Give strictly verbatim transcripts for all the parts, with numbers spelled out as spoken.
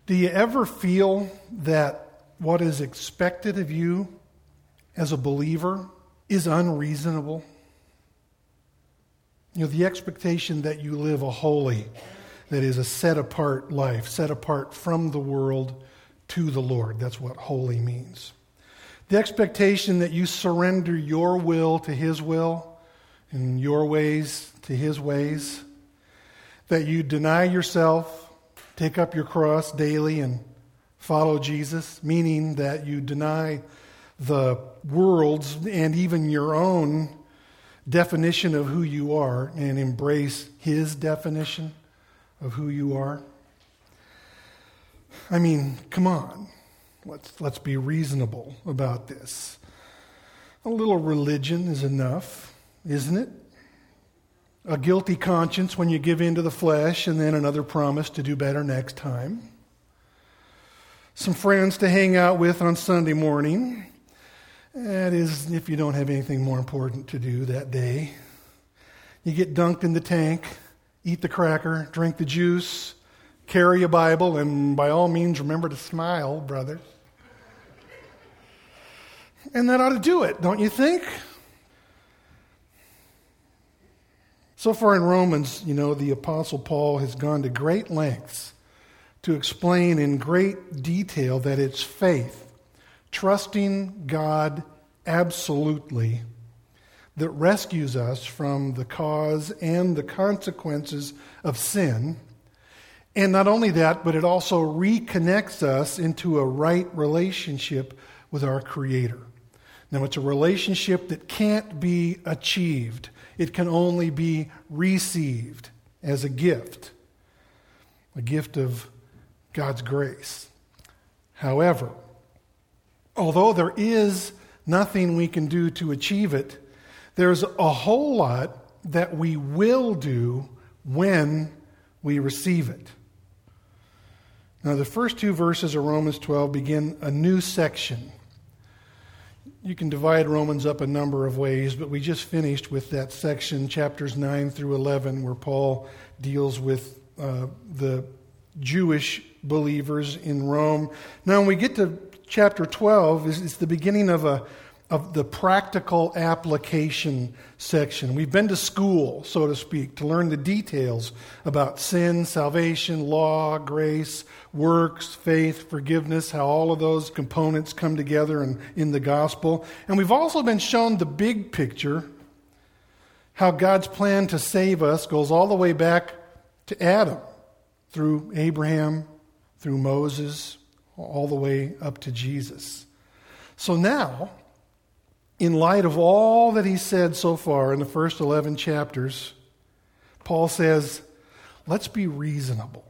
Do you ever feel that what is expected of you as a believer is unreasonable? You know, the expectation that you live a holy, that is a set-apart life, set apart from the world to the Lord. That's what holy means. The expectation that you surrender your will to His will and your ways to His ways, that you deny yourself, take up your cross daily and follow Jesus, meaning that you deny the world's and even your own definition of who you are and embrace His definition of who you are. I mean, come on. Let's, let's be reasonable about this. A little religion is enough, isn't it? A guilty conscience when you give in to the flesh, and then another promise to do better next time. Some friends to hang out with on Sunday morning. That is, if you don't have anything more important to do that day. You get dunked in the tank, eat the cracker, drink the juice, carry a Bible, and by all means remember to smile, brothers. And that ought to do it, don't you think? So far in Romans, you know, the Apostle Paul has gone to great lengths to explain in great detail that it's faith, trusting God absolutely, that rescues us from the cause and the consequences of sin. And not only that, but it also reconnects us into a right relationship with our Creator. Now, it's a relationship that can't be achieved. It can only be received as a gift, a gift of God's grace. However, although there is nothing we can do to achieve it, there's a whole lot that we will do when we receive it. Now, the first two verses of Romans twelve begin a new section. You can divide Romans up a number of ways, but we just finished with that section, chapters nine through eleven, where Paul deals with uh, the Jewish believers in Rome. Now, when we get to chapter twelve, it's, it's the beginning of a of the practical application section. We've been to school, so to speak, to learn the details about sin, salvation, law, grace, works, faith, forgiveness, how all of those components come together in, in the gospel. And we've also been shown the big picture, how God's plan to save us goes all the way back to Adam, through Abraham, through Moses, all the way up to Jesus. So now, in light of all that he said so far in the first eleven chapters, Paul says, let's be reasonable.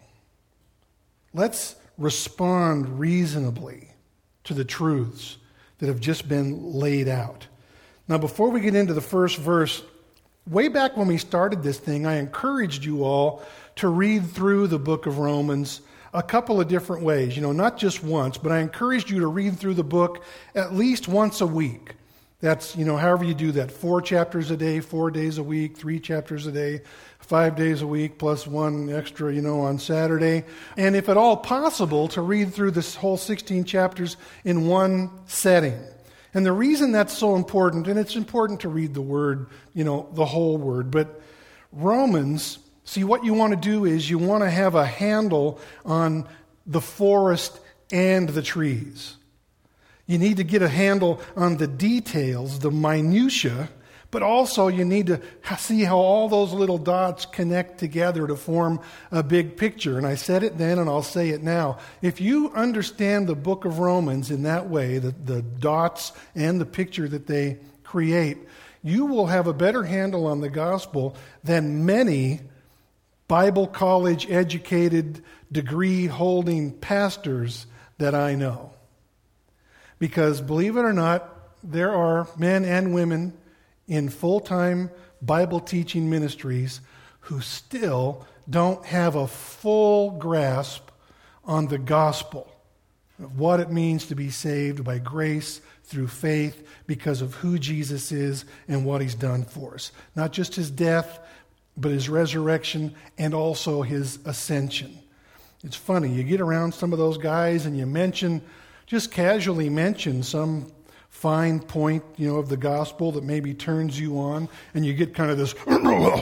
Let's respond reasonably to the truths that have just been laid out. Now, before we get into the first verse, way back when we started this thing, I encouraged you all to read through the book of Romans a couple of different ways. You know, not just once, but I encouraged you to read through the book at least once a week. That's, you know, however you do that, four chapters a day, four days a week, three chapters a day, five days a week, plus one extra, you know, on Saturday. And if at all possible, to read through this whole sixteen chapters in one setting. And the reason that's so important, and it's important to read the Word, you know, the whole Word, but Romans, see, what you want to do is you want to have a handle on the forest and the trees. You need to get a handle on the details, the minutia, but also you need to see how all those little dots connect together to form a big picture. And I said it then and I'll say it now. If you understand the book of Romans in that way, the, the dots and the picture that they create, you will have a better handle on the gospel than many Bible college educated, degree holding pastors that I know. Because believe it or not, there are men and women in full-time Bible teaching ministries who still don't have a full grasp on the gospel of what it means to be saved by grace through faith because of who Jesus is and what He's done for us. Not just His death, but His resurrection and also His ascension. It's funny, you get around some of those guys and you mention, just casually mention some fine point, you know, of the gospel that maybe turns you on, and you get kind of this, I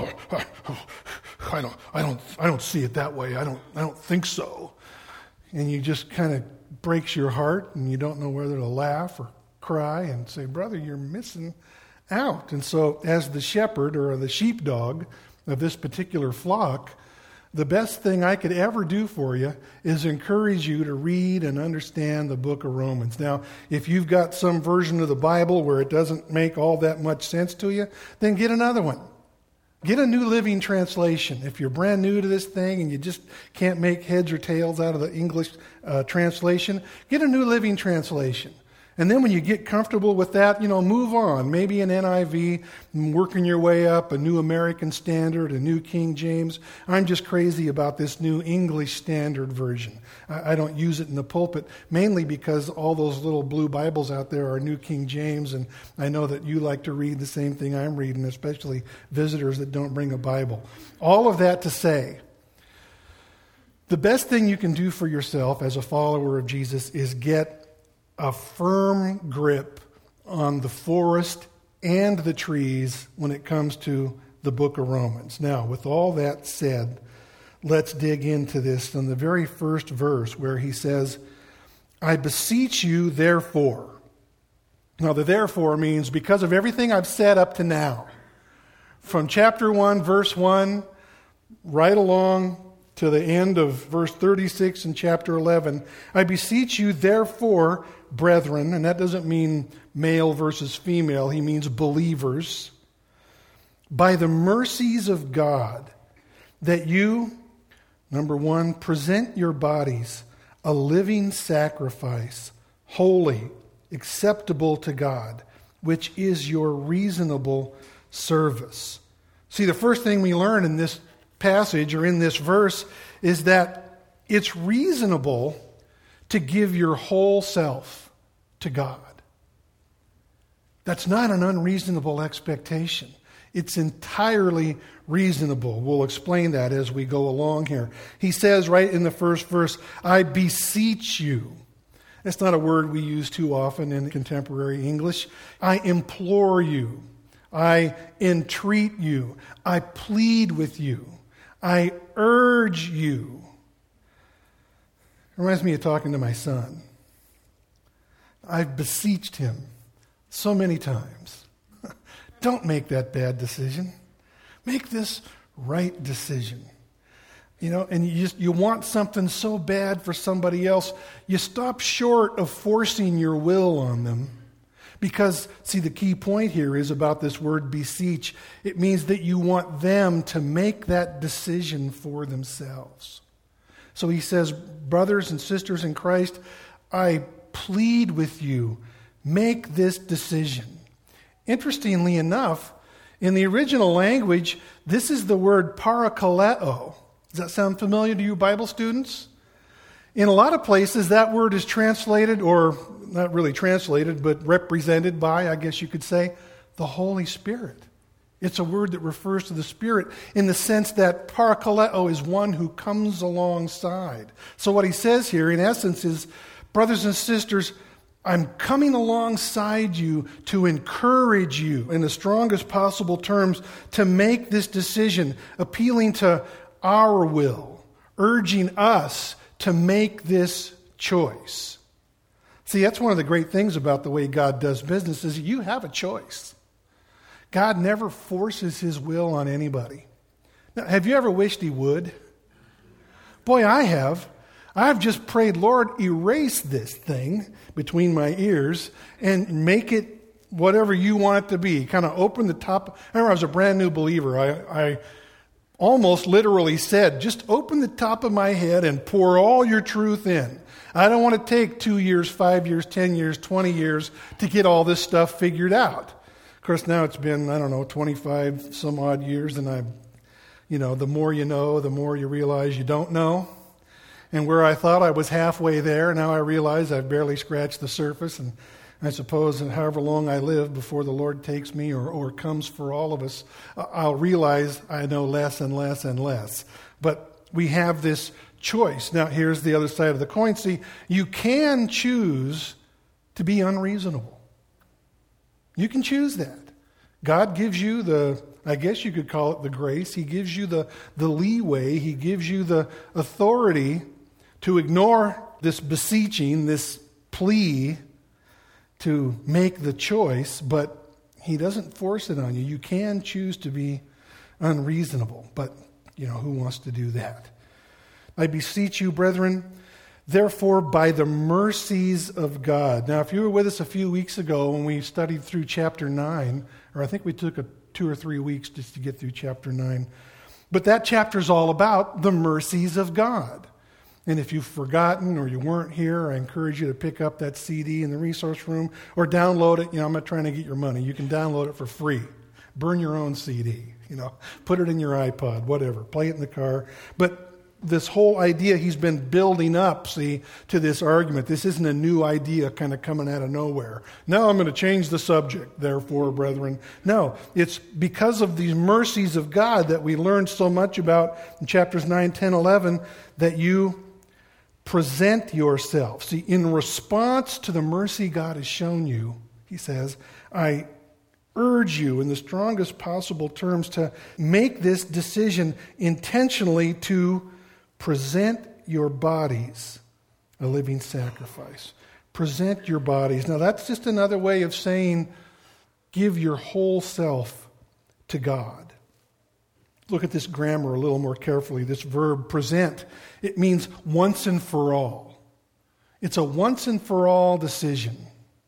don't, I don't, I don't see it that way. I don't, I don't think so. And you just kind of breaks your heart, and you don't know whether to laugh or cry and say, brother, you're missing out. And so, as the shepherd or the sheepdog of this particular flock, the best thing I could ever do for you is encourage you to read and understand the book of Romans. Now, if you've got some version of the Bible where it doesn't make all that much sense to you, then get another one. Get a New Living Translation. If you're brand new to this thing and you just can't make heads or tails out of the English uh, translation, get a New Living Translation. And then when you get comfortable with that, you know, move on. Maybe an N I V, working your way up, a New American Standard, a New King James. I'm just crazy about this New English Standard Version. I, I don't use it in the pulpit, mainly because all those little blue Bibles out there are New King James, and I know that you like to read the same thing I'm reading, especially visitors that don't bring a Bible. All of that to say, the best thing you can do for yourself as a follower of Jesus is get a firm grip on the forest and the trees when it comes to the book of Romans. Now, with all that said, let's dig into this in the very first verse where he says, I beseech you, therefore. Now, the therefore means because of everything I've said up to now, from chapter one, verse one, right along to the end of verse thirty-six in chapter eleven, I beseech you, therefore, brethren, and that doesn't mean male versus female, he means believers, by the mercies of God, that you, number one, present your bodies a living sacrifice, holy, acceptable to God, which is your reasonable service. See, the first thing we learn in this passage or in this verse is that it's reasonable to give your whole self to God. That's not an unreasonable expectation. It's entirely reasonable. We'll explain that as we go along here. He says right in the first verse, I beseech you. That's not a word we use too often in contemporary English. I implore you. I entreat you. I plead with you. I urge you. It reminds me of talking to my son. I've beseeched him so many times. Don't make that bad decision. Make this right decision. You know, and you just you want something so bad for somebody else, you stop short of forcing your will on them. Because, see, the key point here is about this word beseech. It means that you want them to make that decision for themselves. So he says, brothers and sisters in Christ, I plead with you, make this decision. Interestingly enough, in the original language, this is the word parakaleo. Does that sound familiar to you Bible students? In a lot of places, that word is translated, or not really translated, but represented by, I guess you could say, the Holy Spirit. It's a word that refers to the Spirit in the sense that parakaleo is one who comes alongside. So what he says here, in essence, is, brothers and sisters, I'm coming alongside you to encourage you in the strongest possible terms to make this decision, appealing to our will, urging us to make this choice. See, that's one of the great things about the way God does business is you have a choice. God never forces his will on anybody. Now, have you ever wished he would? Boy, I have. I've just prayed, Lord, erase this thing between my ears and make it whatever you want it to be. Kind of open the top. I remember I was a brand new believer. I, I almost literally said, just open the top of my head and pour all your truth in. I don't want to take two years, five years, ten years, twenty years to get all this stuff figured out. Of course, now it's been, I don't know, twenty-five some odd years, and I'm, you know, the more you know, the more you realize you don't know. And where I thought I was halfway there, now I realize I've barely scratched the surface, and I suppose that however long I live before the Lord takes me or, or comes for all of us, I'll realize I know less and less and less. But we have this choice. Now, here's the other side of the coin. See, you can choose to be unreasonable. You can choose that. God gives you the, I guess you could call it the grace. He gives you the, the leeway. He gives you the authority to ignore this beseeching, this plea to make the choice, but he doesn't force it on you. You can choose to be unreasonable, but, you know, who wants to do that? I beseech you, brethren, therefore, by the mercies of God. Now, if you were with us a few weeks ago when we studied through chapter nine, or I think we took a two or three weeks just to get through chapter nine, but that chapter is all about the mercies of God. And if you've forgotten or you weren't here, I encourage you to pick up that C D in the resource room or download it. You know, I'm not trying to get your money. You can download it for free. Burn your own C D, you know, put it in your iPod, whatever, play it in the car. But this whole idea he's been building up, see, to this argument. This isn't a new idea kind of coming out of nowhere. Now I'm going to change the subject, therefore, brethren. No, it's because of these mercies of God that we learned so much about in chapters nine, ten, eleven, that you present yourself. See, in response to the mercy God has shown you, he says, I urge you in the strongest possible terms to make this decision intentionally to present your bodies a living sacrifice. Present your bodies. Now, that's just another way of saying give your whole self to God. Look at this grammar a little more carefully. This verb, present, it means once and for all. It's a once and for all decision.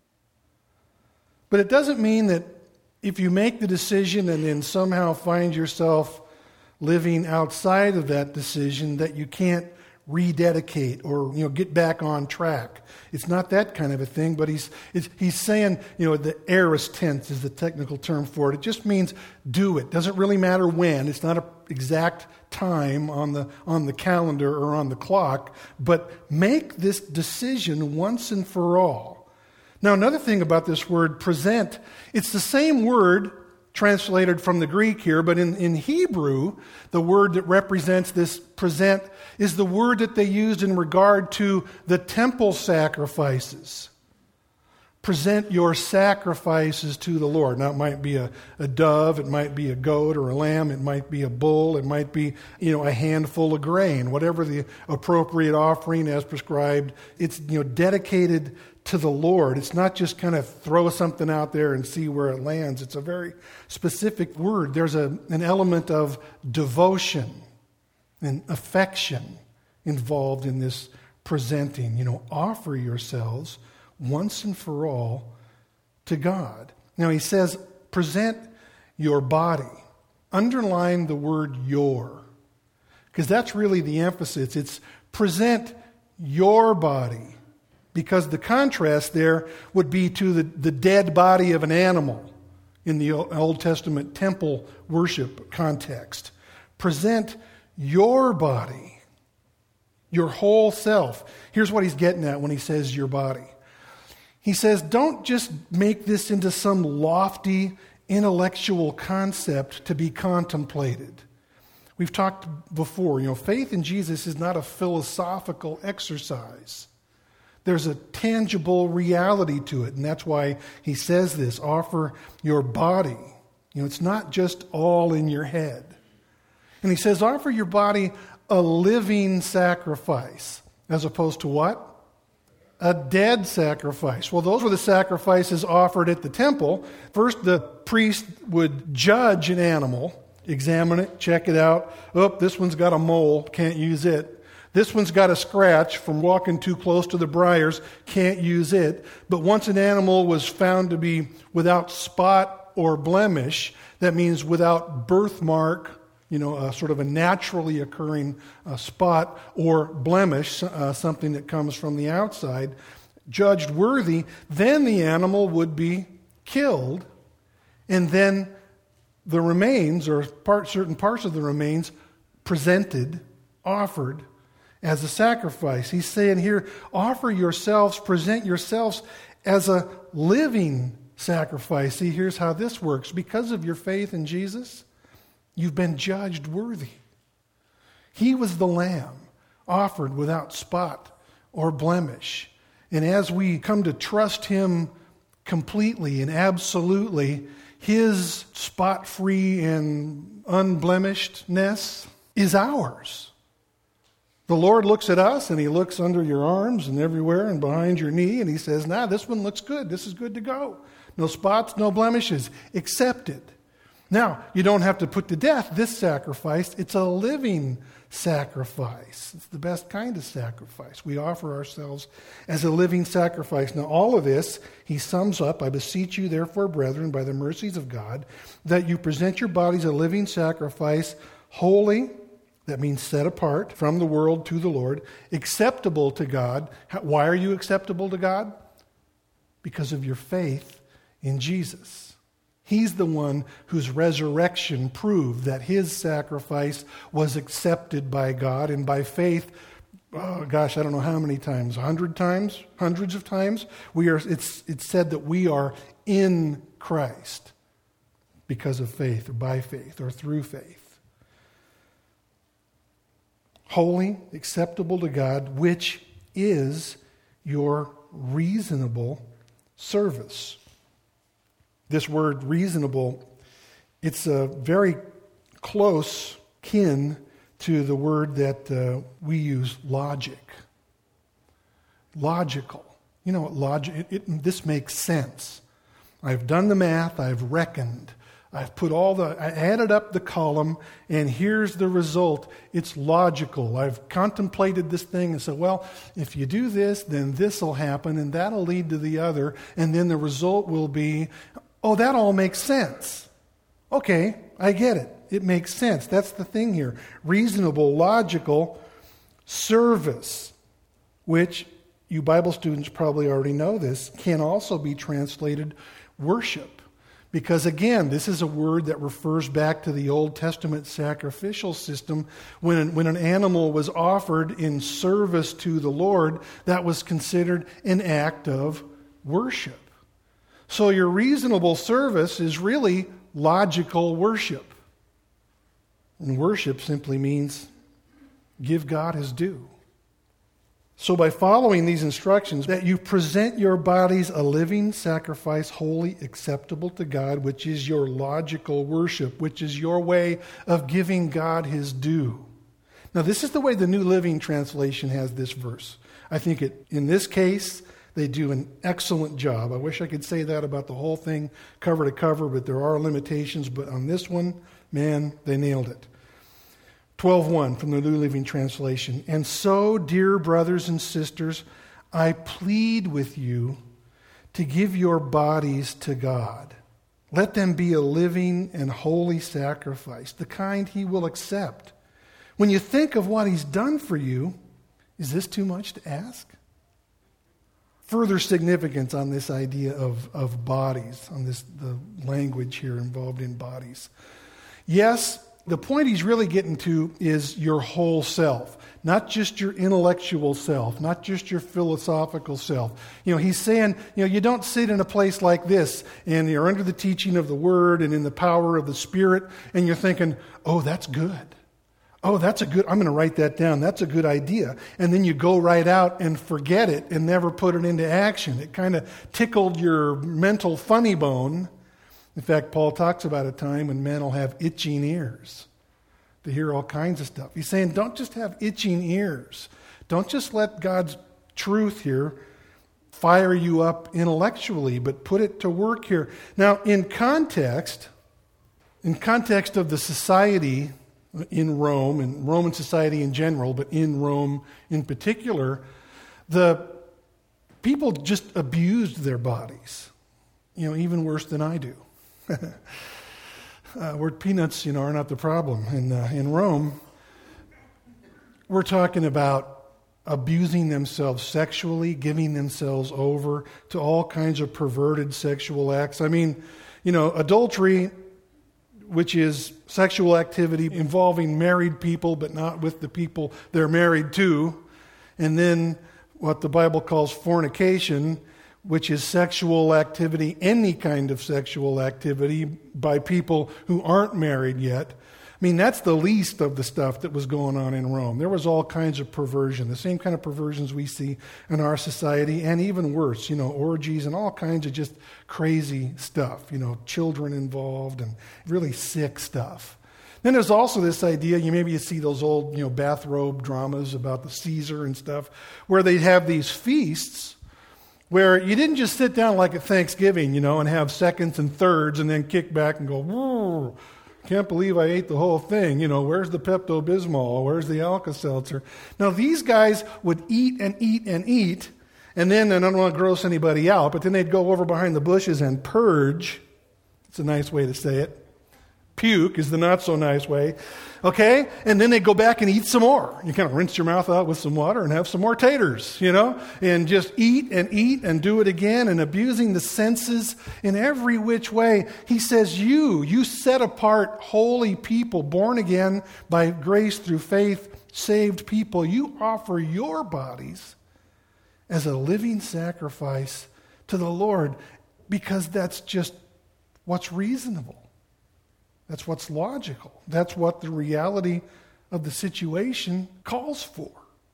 But it doesn't mean that if you make the decision and then somehow find yourself living outside of that decision, that you can't rededicate or, you know, get back on track. It's not that kind of a thing, but he's it's, he's saying, you know, the aorist tense is the technical term for it. It just means do it. Doesn't really matter when. It's not an exact time on the on the calendar or on the clock, but make this decision once and for all. Now, another thing about this word present, it's the same word translated from the Greek here, but in, in Hebrew, the word that represents this present is the word that they used in regard to the temple sacrifices. Present your sacrifices to the Lord. Now, it might be a, a dove, it might be a goat or a lamb, it might be a bull, it might be, you know, a handful of grain, whatever the appropriate offering as prescribed. It's, you know, dedicated to the Lord. It's not just kind of throw something out there and see where it lands. It's a very specific word. There's a, an element of devotion and affection involved in this presenting. You know, offer yourselves once and for all to God. Now he says, present your body. Underline the word your, because that's really the emphasis. It's present your body. Because the contrast there would be to the, the dead body of an animal in the Old Testament temple worship context. Present your body, your whole self. Here's what he's getting at when he says your body. He says, don't just make this into some lofty intellectual concept to be contemplated. We've talked before, you know, faith in Jesus is not a philosophical exercise. There's a tangible reality to it, and that's why he says this, offer your body. You know, it's not just all in your head. And he says, offer your body a living sacrifice, as opposed to what? A dead sacrifice. Well, those were the sacrifices offered at the temple. First, the priest would judge an animal, examine it, check it out. Oh, this one's got a mole, can't use it. This one's got a scratch from walking too close to the briars, can't use it. But once an animal was found to be without spot or blemish, that means without birthmark, you know, a sort of a naturally occurring uh, spot or blemish, uh, something that comes from the outside, judged worthy, then the animal would be killed, and then the remains, or part, certain parts of the remains, presented, offered, as a sacrifice. He's saying here, offer yourselves, present yourselves as a living sacrifice. See, here's how this works. Because of your faith in Jesus, you've been judged worthy. He was the lamb offered without spot or blemish. And as we come to trust him completely and absolutely, his spot-free and unblemishedness is ours. The Lord looks at us, and he looks under your arms and everywhere and behind your knee, and he says, nah, this one looks good. This is good to go. No spots, no blemishes. Accepted. Now, you don't have to put to death this sacrifice. It's a living sacrifice. It's the best kind of sacrifice. We offer ourselves as a living sacrifice. Now, all of this, he sums up, I beseech you, therefore, brethren, by the mercies of God, that you present your bodies a living sacrifice, holy, that means set apart from the world to the Lord, acceptable to God. Why are you acceptable to God? Because of your faith in Jesus. He's the one whose resurrection proved that his sacrifice was accepted by God, and by faith, oh gosh, I don't know how many times, a hundred times, hundreds of times, we are. It's it's said that we are in Christ because of faith, or by faith, or through faith. Holy, acceptable to God, which is your reasonable service. This word reasonable, it's a very close kin to the word that uh, we use, logic. Logical. You know what logic, it, it, this makes sense. I've done the math, I've reckoned, I've put all the, I added up the column, and here's the result. It's logical. I've contemplated this thing and said, well, if you do this, then this will happen, and that'll lead to the other, and then the result will be, oh, that all makes sense. Okay, I get it. It makes sense. That's the thing here. Reasonable, logical service, which you Bible students probably already know this, can also be translated worship. Because again, this is a word that refers back to the Old Testament sacrificial system. When, when an animal was offered in service to the Lord, that was considered an act of worship. So your reasonable service is really logical worship. And worship simply means give God his due. So by following these instructions, that you present your bodies a living sacrifice, holy, acceptable to God, which is your logical worship, which is your way of giving God his due. Now this is the way the New Living Translation has this verse. I think it, in this case, they do an excellent job. I wish I could say that about the whole thing, cover to cover, but there are limitations. But on this one, man, they nailed it. twelve one from the New Living Translation. And so, dear brothers and sisters, I plead with you to give your bodies to God. Let them be a living and holy sacrifice, the kind he will accept. When you think of what he's done for you, is this too much to ask? Further significance on this idea of, of bodies, on this the language here involved in bodies. Yes, the point he's really getting to is your whole self, not just your intellectual self, not just your philosophical self. You know, he's saying, you know, you don't sit in a place like this and you're under the teaching of the Word and in the power of the Spirit and you're thinking, oh, that's good. Oh, that's a good, I'm going to write that down. That's a good idea. And then you go right out and forget it and never put it into action. It kind of tickled your mental funny bone. In fact, Paul talks about a time when men will have itching ears to hear all kinds of stuff. He's saying, don't just have itching ears. Don't just let God's truth here fire you up intellectually, but put it to work here. Now, in context, in context of the society in Rome, and Roman society in general, but in Rome in particular, the people just abused their bodies, you know, even worse than I do. uh, where peanuts, you know, are not the problem. In, uh, in Rome, we're talking about abusing themselves sexually, giving themselves over to all kinds of perverted sexual acts. I mean, you know, adultery, which is sexual activity involving married people, but not with the people they're married to. And then what the Bible calls fornication, which is sexual activity, any kind of sexual activity by people who aren't married yet. I mean, that's the least of the stuff that was going on in Rome. There was all kinds of perversion, the same kind of perversions we see in our society, and even worse, you know, orgies and all kinds of just crazy stuff, you know, children involved and really sick stuff. Then there's also this idea, you maybe you see those old, you know, bathrobe dramas about the Caesar and stuff, where they'd have these feasts where you didn't just sit down like at Thanksgiving, you know, and have seconds and thirds and then kick back and go, whoa, can't believe I ate the whole thing. You know, where's the Pepto-Bismol? Where's the Alka-Seltzer? Now, these guys would eat and eat and eat, and then, and I don't want to gross anybody out, but then they'd go over behind the bushes and purge. It's a nice way to say it. Puke is the not-so-nice way. Okay? And then they go back and eat some more. You kind of rinse your mouth out with some water and have some more taters, you know? And just eat and eat and do it again and abusing the senses in every which way. He says, you, you set apart holy people, born again by grace through faith, saved people. You offer your bodies as a living sacrifice to the Lord because that's just what's reasonable. That's what's logical. That's what the reality of the situation calls for.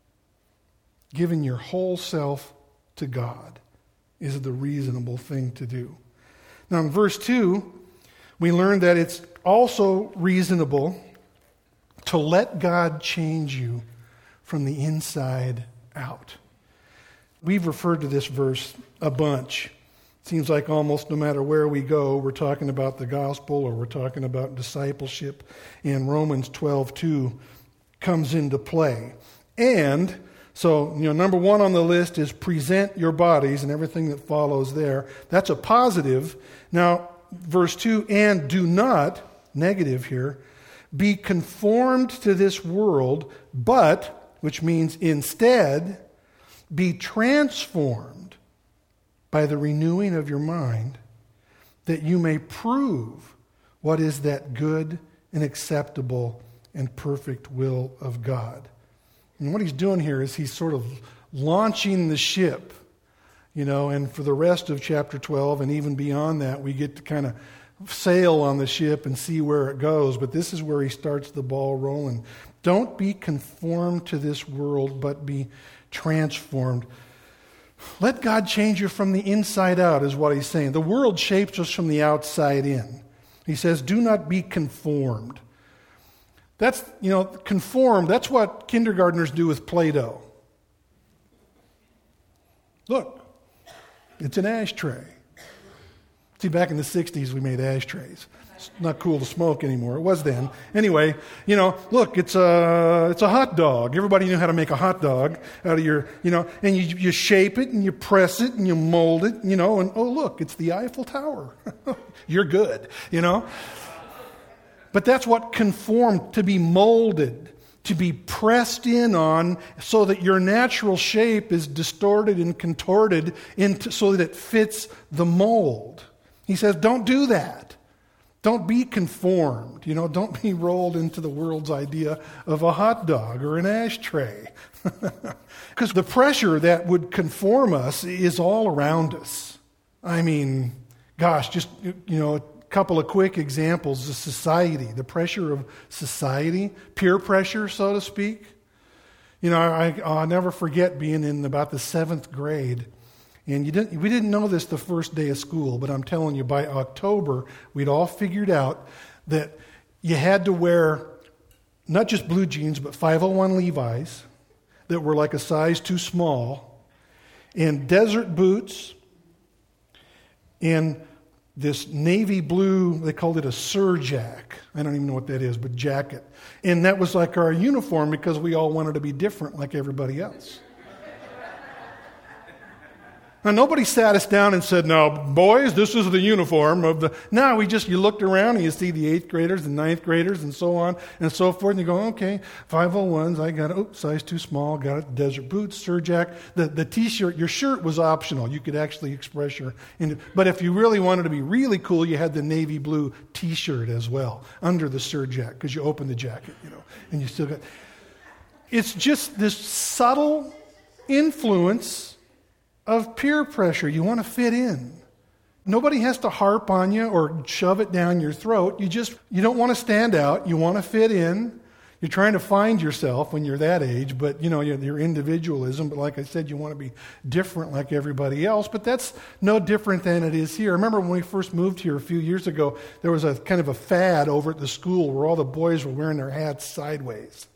Giving your whole self to God is the reasonable thing to do. Now in verse two, we learn that it's also reasonable to let God change you from the inside out. We've referred to this verse a bunch. Seems like almost no matter where we go, we're talking about the gospel or we're talking about discipleship. And Romans twelve two comes into play. And so, you know, number one on the list is present your bodies and everything that follows there. That's a positive. Now, verse two, and do not, negative here, be conformed to this world, but, which means instead, be transformed by the renewing of your mind, that you may prove what is that good and acceptable and perfect will of God. And what he's doing here is he's sort of launching the ship, you know, and for the rest of chapter twelve and even beyond that, we get to kind of sail on the ship and see where it goes. But this is where he starts the ball rolling. Don't be conformed to this world, but be transformed. Let God change you from the inside out, is what he's saying. The world shapes us from the outside in. He says, do not be conformed. That's, you know, conform, that's what kindergartners do with Play-Doh. Look, it's an ashtray. See, back in the sixties, we made ashtrays. It's not cool to smoke anymore. It was then. Anyway, you know, look, it's a, it's a hot dog. Everybody knew how to make a hot dog out of your, you know, and you, you shape it and you press it and you mold it, you know, and oh, look, it's the Eiffel Tower. You're good, you know. But that's what conformed, to be molded, to be pressed in on so that your natural shape is distorted and contorted into, so that it fits the mold. He says, don't do that. Don't be conformed. You know, don't be rolled into the world's idea of a hot dog or an ashtray. Because the pressure that would conform us is all around us. I mean, gosh, just, you know, a couple of quick examples. The society, the pressure of society, peer pressure, so to speak. You know, I, I'll never forget being in about the seventh grade. And you didn't, we didn't know this the first day of school, but I'm telling you, by October, we'd all figured out that you had to wear not just blue jeans, but five oh one Levi's that were like a size too small, and desert boots, and this navy blue, they called it a surjack. I don't even know what that is, but jacket. And that was like our uniform because we all wanted to be different like everybody else. Now, nobody sat us down and said, now, boys, this is the uniform of the... No, we just, you looked around and you see the eighth graders and ninth graders and so on and so forth, and you go, okay, five oh ones, I got it, oops, size too small, got it, desert boots, surjack. The, the t-shirt, your shirt was optional. You could actually express your... But if you really wanted to be really cool, you had the navy blue t-shirt as well, under the surjack, because you open the jacket, you know, and you still got... It's just this subtle influence of peer pressure. You want to fit in. Nobody has to harp on you or shove it down your throat. You just, you don't want to stand out. You want to fit in. You're trying to find yourself when you're that age, but, you know, your, your individualism. But like I said, you want to be different like everybody else. But that's no different than it is here. I remember when we first moved here a few years ago, there was a kind of a fad over at the school where all the boys were wearing their hats sideways.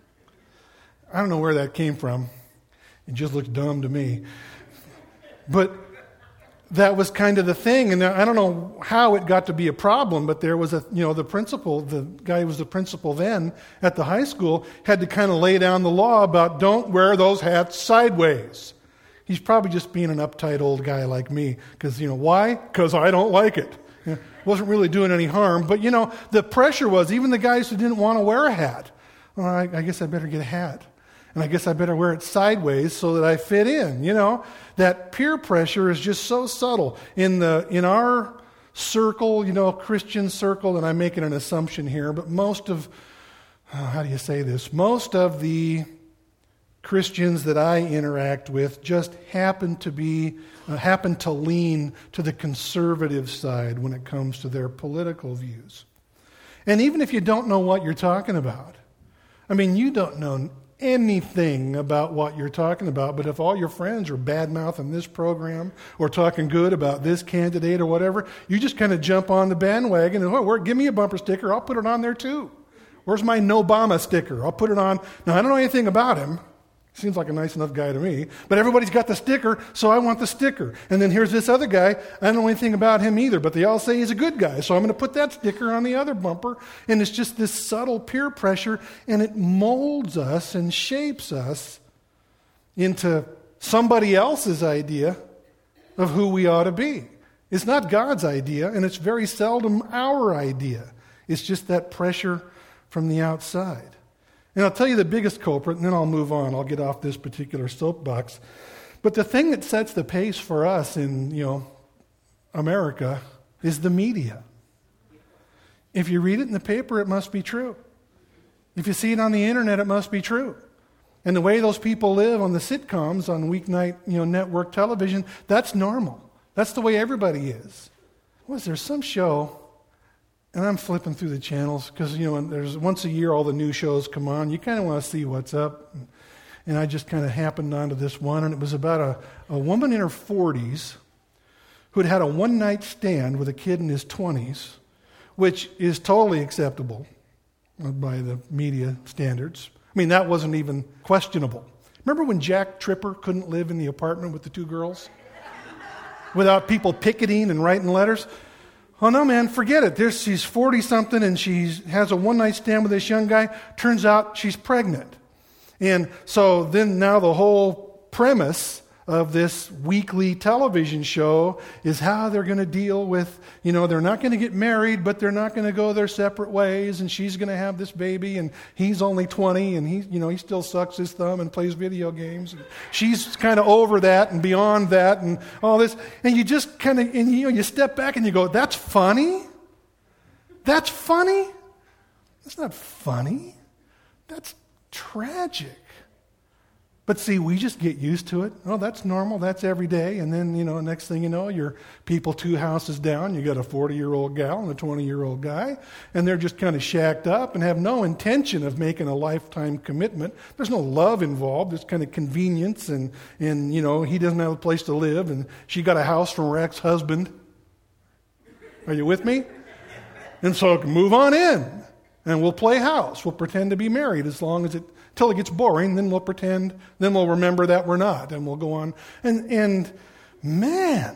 I don't know where that came from. It just looks dumb to me. But that was kind of the thing, and I don't know how it got to be a problem, but there was a, you know, the principal, the guy who was the principal then at the high school, had to kind of lay down the law about don't wear those hats sideways. He's probably just being an uptight old guy like me, because, you know, why? Because I don't like it. You know, wasn't really doing any harm, but, you know, the pressure was, even the guys who didn't want to wear a hat, well, I, I guess I better get a hat. And I guess I better wear it sideways so that I fit in, you know. That peer pressure is just so subtle. In the in our circle, you know, Christian circle, and I'm making an assumption here, but most of, oh, how do you say this? Most of the Christians that I interact with just happen to be, uh, happen to lean to the conservative side when it comes to their political views. And even if you don't know what you're talking about, I mean, you don't know anything about what you're talking about, but if all your friends are bad-mouthing this program or talking good about this candidate or whatever, you just kind of jump on the bandwagon and, oh, where, give me a bumper sticker, I'll put it on there too. Where's my No Obama sticker? I'll put it on. Now, I don't know anything about him. Seems like a nice enough guy to me. But everybody's got the sticker, so I want the sticker. And then here's this other guy. I don't know anything about him either, but they all say he's a good guy. So I'm going to put that sticker on the other bumper. And it's just this subtle peer pressure, and it molds us and shapes us into somebody else's idea of who we ought to be. It's not God's idea, and it's very seldom our idea. It's just that pressure from the outside. And I'll tell you the biggest culprit, and then I'll move on. I'll get off this particular soapbox. But the thing that sets the pace for us in, you know, America is the media. If you read it in the paper, it must be true. If you see it on the internet, it must be true. And the way those people live on the sitcoms on weeknight, you know, network television, that's normal. That's the way everybody is. Was there some show? And I'm flipping through the channels because, you know, there's once a year all the new shows come on. You kind of want to see what's up. And I just kind of happened onto this one, and it was about a, a woman in her forties who had had a one-night stand with a kid in his twenties, which is totally acceptable by the media standards. I mean, that wasn't even questionable. Remember when Jack Tripper couldn't live in the apartment with the two girls without people picketing and writing letters? Oh, no, man, forget it. There's, she's forty-something, and she has a one-night stand with this young guy. Turns out she's pregnant. And so then now the whole premise of this weekly television show is how they're going to deal with, you know, they're not going to get married, but they're not going to go their separate ways, and she's going to have this baby, and he's only twenty, and he, you know, he still sucks his thumb and plays video games. And she's kind of over that and beyond that and all this, and you just kind of, and you know, you step back and you go, that's funny? That's funny? That's not funny. That's tragic. But see, we just get used to it. Oh, that's normal. That's every day. And then, you know, next thing you know, you're people two houses down. You got a forty-year-old gal and a twenty-year-old guy. And they're just kind of shacked up and have no intention of making a lifetime commitment. There's no love involved. There's kind of convenience. And, and, you know, he doesn't have a place to live. And she got a house from her ex-husband. Are you with me? And so move on in. And we'll play house. We'll pretend to be married as long as it... Until it gets boring, then we'll pretend, then we'll remember that we're not, and we'll go on. And, and man,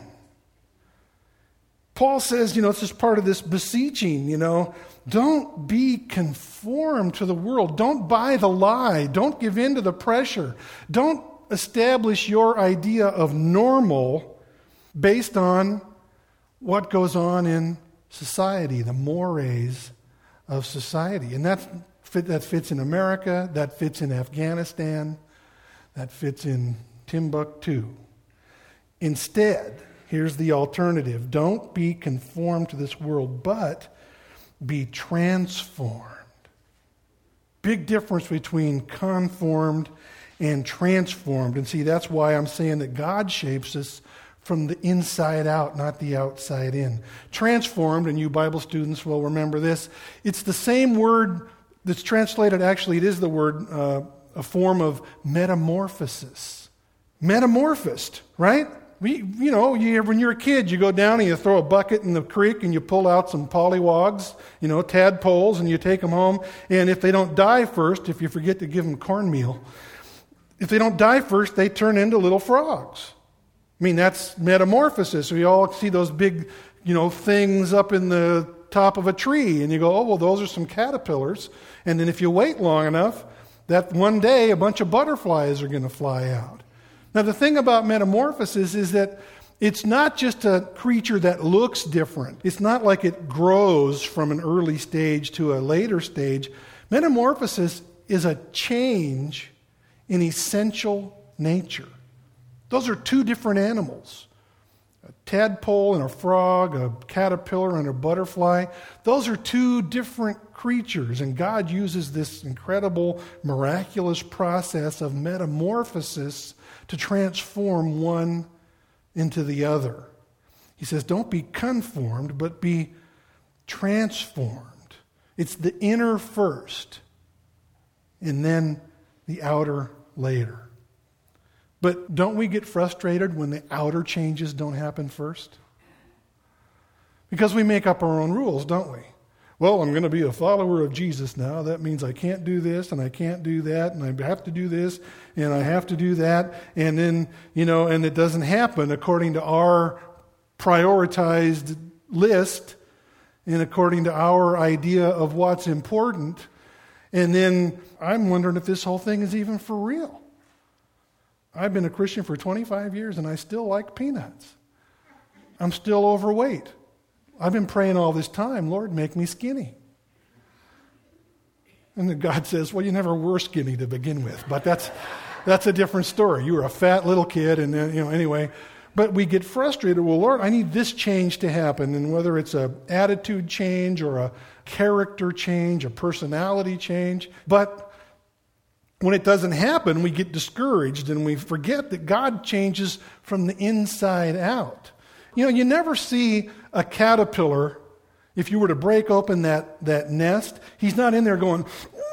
Paul says, you know, it's just part of this beseeching, you know, don't be conformed to the world. Don't buy the lie. Don't give in to the pressure. Don't establish your idea of normal based on what goes on in society, the mores of society. And that's that fits in America, that fits in Afghanistan, that fits in Timbuktu. Instead, here's the alternative. Don't be conformed to this world, but be transformed. Big difference between conformed and transformed. And see, that's why I'm saying that God shapes us from the inside out, not the outside in. Transformed, and you Bible students will remember this, it's the same word that's translated, actually it is the word, uh, a form of metamorphosis. Metamorphosed, right? We, you know, you, when you're a kid, you go down and you throw a bucket in the creek and you pull out some pollywogs, you know, tadpoles, and you take them home. And if they don't die first, if you forget to give them cornmeal, if they don't die first, they turn into little frogs. I mean, that's metamorphosis. We all see those big, you know, things up in the top of a tree, and you go, oh, well, those are some caterpillars. And then if you wait long enough, that one day a bunch of butterflies are going to fly out. Now, the thing about metamorphosis is that it's not just a creature that looks different. It's not like it grows from an early stage to a later stage. Metamorphosis is a change in essential nature. Those are two different animals. A tadpole and a frog, a caterpillar and a butterfly. Those are two different creatures, and God uses this incredible, miraculous process of metamorphosis to transform one into the other. He says, don't be conformed, but be transformed. It's the inner first, and then the outer later. But don't we get frustrated when the outer changes don't happen first? Because we make up our own rules, don't we? Well, I'm going to be a follower of Jesus now. That means I can't do this, and I can't do that, and I have to do this, and I have to do that. And then, you know, and it doesn't happen according to our prioritized list and according to our idea of what's important. And then I'm wondering if this whole thing is even for real. I've been a Christian for twenty-five years, and I still like peanuts. I'm still overweight. I've been praying all this time, Lord, make me skinny. And then God says, well, you never were skinny to begin with. But that's that's a different story. You were a fat little kid, and then, you know, anyway. But we get frustrated. Well, Lord, I need this change to happen. And whether it's an attitude change or a character change, a personality change. But when it doesn't happen, we get discouraged and we forget that God changes from the inside out. You know, you never see a caterpillar, if you were to break open that, that nest, he's not in there going,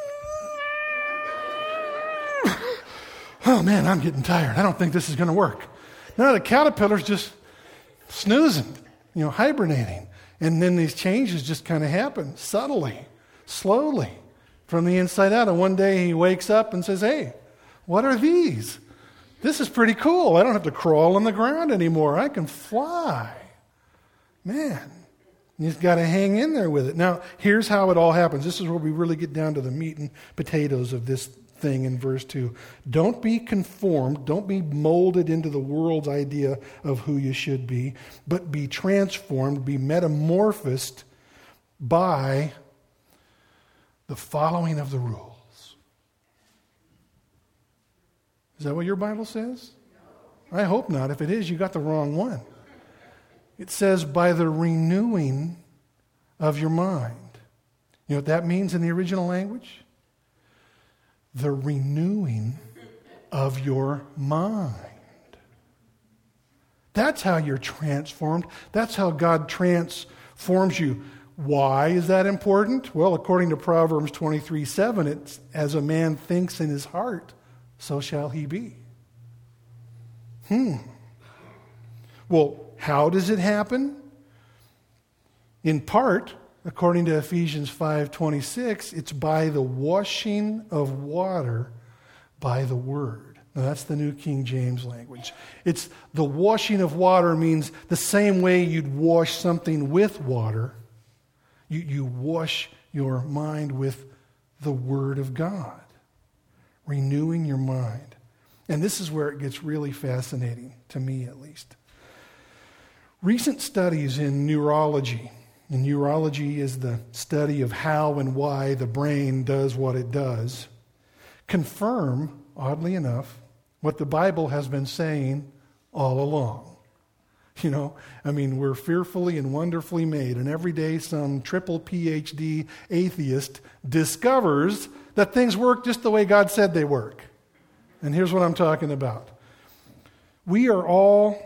oh man, I'm getting tired. I don't think this is going to work. No, the caterpillar's just snoozing, you know, hibernating. And then these changes just kind of happen subtly, slowly, from the inside out. And one day he wakes up and says, hey, what are these? This is pretty cool. I don't have to crawl on the ground anymore. I can fly. Man, you've got to hang in there with it. Now, here's how it all happens. This is where we really get down to the meat and potatoes of this thing in verse two. Don't be conformed. Don't be molded into the world's idea of who you should be, but be transformed, be metamorphosed by the following of the rules. Is that what your Bible says? I hope not. If it is, you got the wrong one. It says, by the renewing of your mind. You know what that means in the original language? The renewing of your mind. That's how you're transformed. That's how God transforms you. Why is that important? Well, according to Proverbs twenty-three seven, it's as a man thinks in his heart, so shall he be. Hmm. Well, how does it happen? In part, according to Ephesians five twenty-six, it's by the washing of water by the word. Now, that's the New King James language. It's the washing of water means the same way you'd wash something with water. You, you wash your mind with the Word of God, renewing your mind. And this is where it gets really fascinating, to me at least. Recent studies in neurology, and neurology is the study of how and why the brain does what it does, confirm, oddly enough, what the Bible has been saying all along. You know, I mean, we're fearfully and wonderfully made, and every day some triple P H D atheist discovers that things work just the way God said they work. And here's what I'm talking about. We are all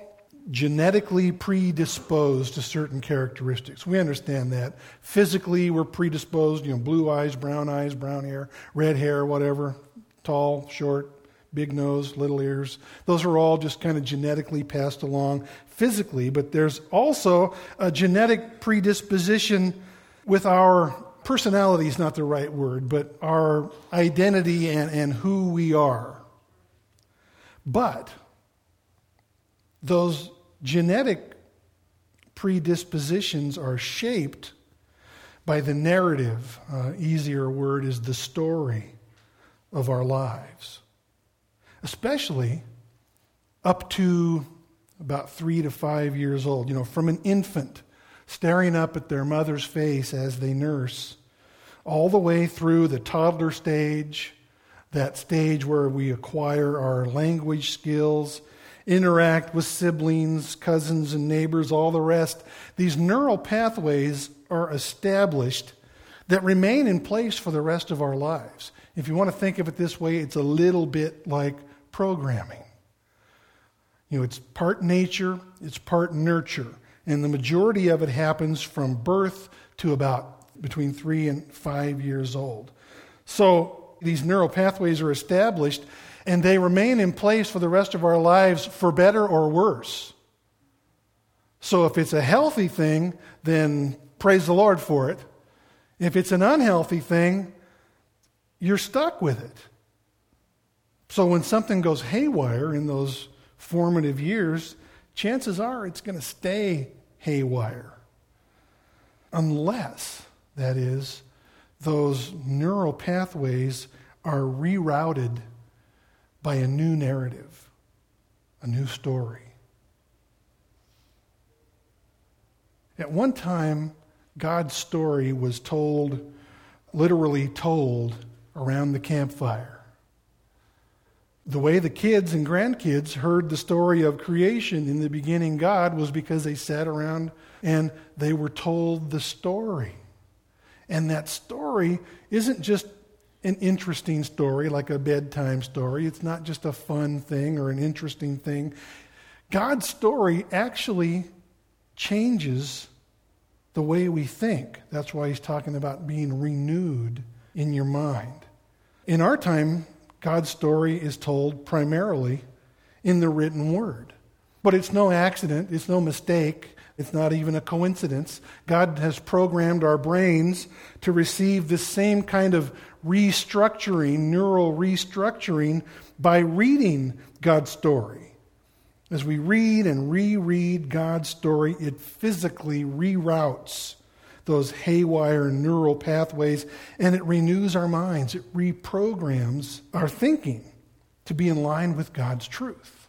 genetically predisposed to certain characteristics. We understand that. Physically, we're predisposed, you know, blue eyes, brown eyes, brown hair, red hair, whatever, tall, short, big nose, little ears. Those are all just kind of genetically passed along physically, but there's also a genetic predisposition with our personality is not the right word, but our identity and, and who we are. But those genetic predispositions are shaped by the narrative, uh, easier word is the story of our lives. Especially up to about three to five years old. You know, from an infant staring up at their mother's face as they nurse, all the way through the toddler stage, that stage where we acquire our language skills, interact with siblings, cousins, and neighbors, all the rest. These neural pathways are established that remain in place for the rest of our lives. If you want to think of it this way, it's a little bit like programming. You know, it's part nature, it's part nurture, and the majority of it happens from birth to about between three and five years old. So these neural pathways are established, and they remain in place for the rest of our lives for better or worse. So if it's a healthy thing, then praise the Lord for it. If it's an unhealthy thing, you're stuck with it. So when something goes haywire in those formative years, chances are it's going to stay haywire. Unless, that is, those neural pathways are rerouted by a new narrative, a new story. At one time, God's story was told, literally told, around the campfire. The way the kids and grandkids heard the story of creation in the beginning God was because they sat around and they were told the story. And that story isn't just an interesting story like a bedtime story. It's not just a fun thing or an interesting thing. God's story actually changes the way we think. That's why he's talking about being renewed in your mind. In our time, God's story is told primarily in the written word. But it's no accident, it's no mistake, it's not even a coincidence. God has programmed our brains to receive this same kind of restructuring, neural restructuring, by reading God's story. As we read and reread God's story, it physically reroutes those haywire neural pathways, and it renews our minds. It reprograms our thinking to be in line with God's truth.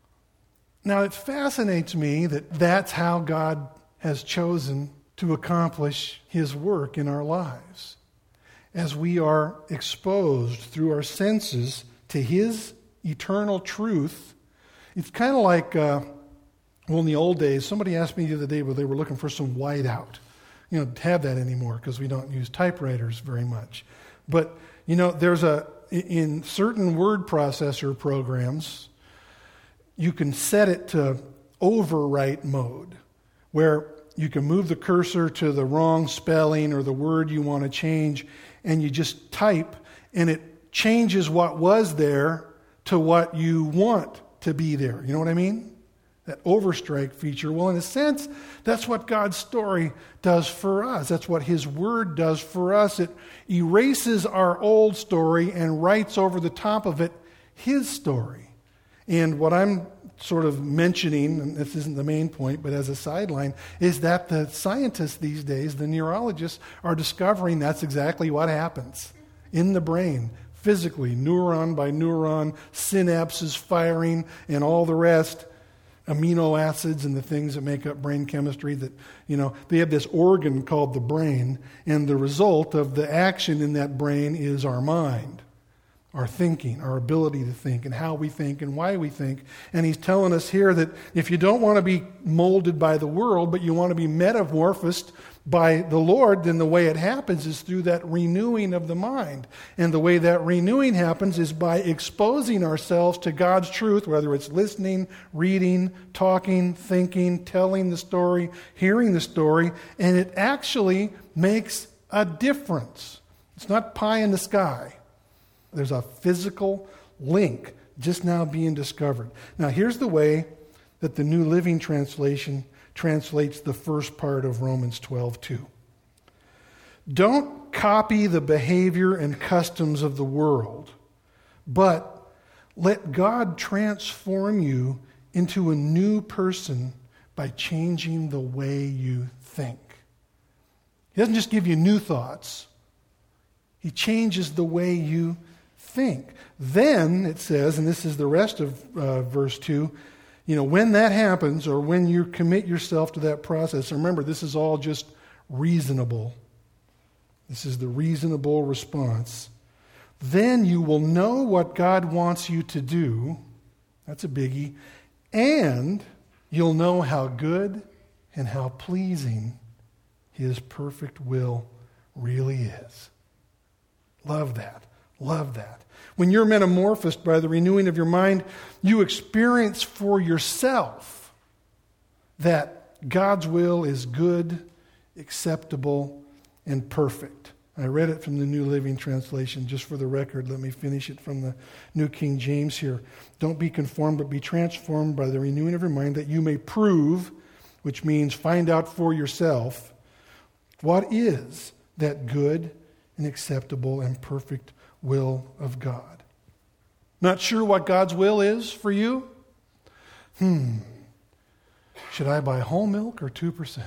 Now, it fascinates me that that's how God has chosen to accomplish his work in our lives. As we are exposed through our senses to his eternal truth, it's kind of like, uh, well, in the old days, somebody asked me the other day where they were looking for some whiteout. You know, have that anymore because we don't use typewriters very much. But, you know, there's a, in certain word processor programs, you can set it to overwrite mode, where you can move the cursor to the wrong spelling or the word you want to change, and you just type, and it changes what was there to what you want to be there. You know what I mean? That overstrike feature. Well, in a sense, that's what God's story does for us. That's what his word does for us. It erases our old story and writes over the top of it his story. And what I'm sort of mentioning, and this isn't the main point, but as a sideline, is that the scientists these days, the neurologists, are discovering that's exactly what happens in the brain. Physically, neuron by neuron, synapses firing, and all the rest, amino acids and the things that make up brain chemistry, that, you know, they have this organ called the brain, and the result of the action in that brain is our mind. our thinking, our ability to think, and how we think and why we think. And he's telling us here that if you don't want to be molded by the world, but you want to be metamorphosed by the Lord, then the way it happens is through that renewing of the mind. And the way that renewing happens is by exposing ourselves to God's truth, whether it's listening, reading, talking, thinking, telling the story, hearing the story, and it actually makes a difference. It's not pie in the sky. There's a physical link just now being discovered. Now, here's the way that the New Living Translation translates the first part of Romans twelve two. Don't copy the behavior and customs of the world, but let God transform you into a new person by changing the way you think. He doesn't just give you new thoughts. He changes the way you think. Then, it says, and this is the rest of uh, verse two, you know, when that happens, or when you commit yourself to that process, remember, this is all just reasonable. This is the reasonable response. Then you will know what God wants you to do. That's a biggie. And you'll know how good and how pleasing His perfect will really is. Love that. Love that. When you're metamorphosed by the renewing of your mind, you experience for yourself that God's will is good, acceptable, and perfect. I read it from the New Living Translation. Just for the record, let me finish it from the New King James here. Don't be conformed, but be transformed by the renewing of your mind, that you may prove, which means find out for yourself, what is that good and acceptable and perfect will of God. Not sure what God's will is for you? Hmm. Should I buy whole milk or two percent?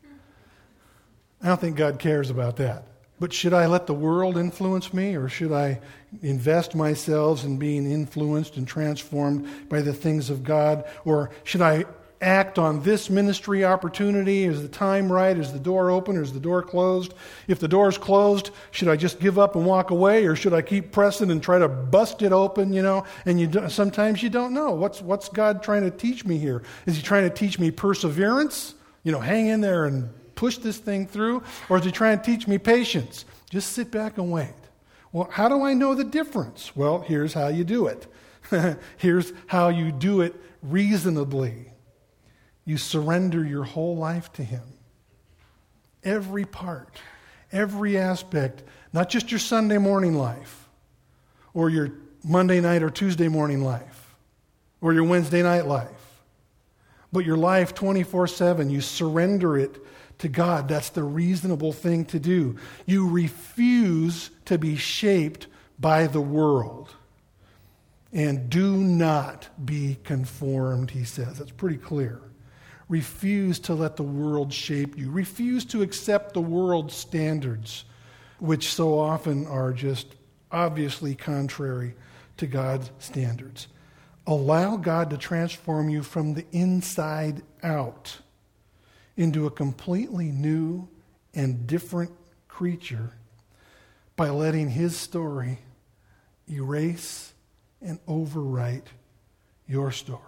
I don't think God cares about that. But should I let the world influence me, or should I invest myself in being influenced and transformed by the things of God? Or should I act on this ministry opportunity? Is the time right? Is the door open or is the door closed? If the door is closed, should I just give up and walk away, or should I keep pressing and try to bust it open, you know? And you do, sometimes you don't know. What's, what's God trying to teach me here? Is He trying to teach me perseverance? You know, hang in there and push this thing through? Or is He trying to teach me patience? Just sit back and wait. Well, how do I know the difference? Well, here's how you do it. Here's how you do it reasonably. You surrender your whole life to Him. Every part, every aspect, not just your Sunday morning life, or your Monday night or Tuesday morning life, or your Wednesday night life, but your life twenty-four seven. You surrender it to God. That's the reasonable thing to do. You refuse to be shaped by the world. And do not be conformed, he says. That's pretty clear. Refuse to let the world shape you. Refuse to accept the world's standards, which so often are just obviously contrary to God's standards. Allow God to transform you from the inside out into a completely new and different creature by letting His story erase and overwrite your story.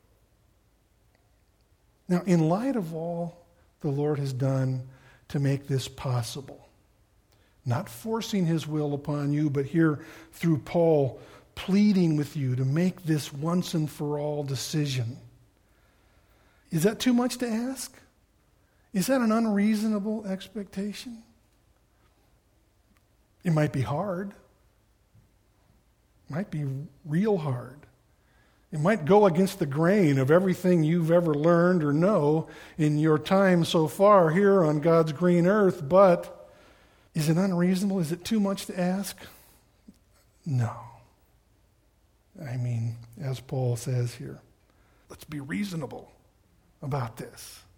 Now, in light of all the Lord has done to make this possible, not forcing His will upon you, but here through Paul pleading with you to make this once and for all decision, is that too much to ask? Is that an unreasonable expectation? It might be hard. It might be real hard. It might go against the grain of everything you've ever learned or know in your time so far here on God's green earth, but is it unreasonable? Is it too much to ask? No. I mean, as Paul says here, let's be reasonable about this.